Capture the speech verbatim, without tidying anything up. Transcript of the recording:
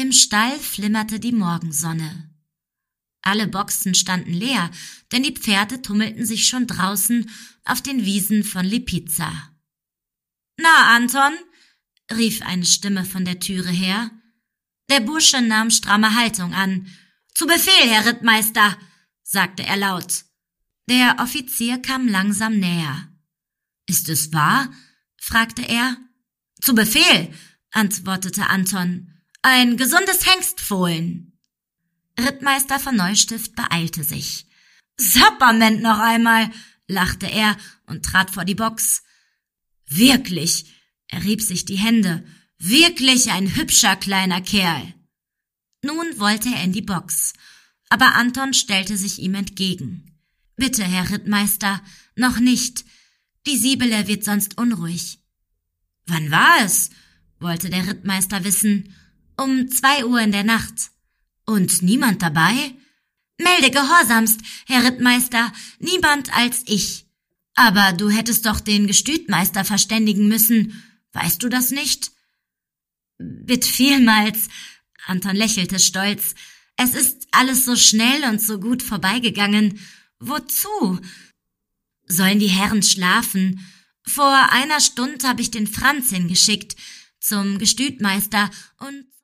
Im Stall flimmerte die Morgensonne. Alle Boxen standen leer, denn die Pferde tummelten sich schon draußen auf den Wiesen von Lipiza. »Na, Anton«, rief eine Stimme von der Türe her. Der Bursche nahm stramme Haltung an. »Zu Befehl, Herr Rittmeister«, sagte er laut. Der Offizier kam langsam näher. »Ist es wahr?« fragte er. »Zu Befehl«, antwortete Anton. »Ein gesundes Hengstfohlen.« Rittmeister von Neustift beeilte sich. »Sapperment noch einmal«, lachte er und trat vor die Box. »Wirklich«, er rieb sich die Hände, »wirklich ein hübscher kleiner Kerl.« Nun wollte er in die Box, aber Anton stellte sich ihm entgegen. »Bitte, Herr Rittmeister, noch nicht. Die Siebele wird sonst unruhig.« »Wann war es?« wollte der Rittmeister wissen. »Um zwei Uhr in der Nacht.« »Und niemand dabei?« »Melde gehorsamst, Herr Rittmeister, niemand als ich.« »Aber du hättest doch den Gestütmeister verständigen müssen. Weißt du das nicht?« »Bitt vielmals«, Anton lächelte stolz. »Es ist alles so schnell und so gut vorbeigegangen. Wozu?« »Sollen die Herren schlafen? Vor einer Stunde habe ich den Franz hingeschickt zum Gestütmeister und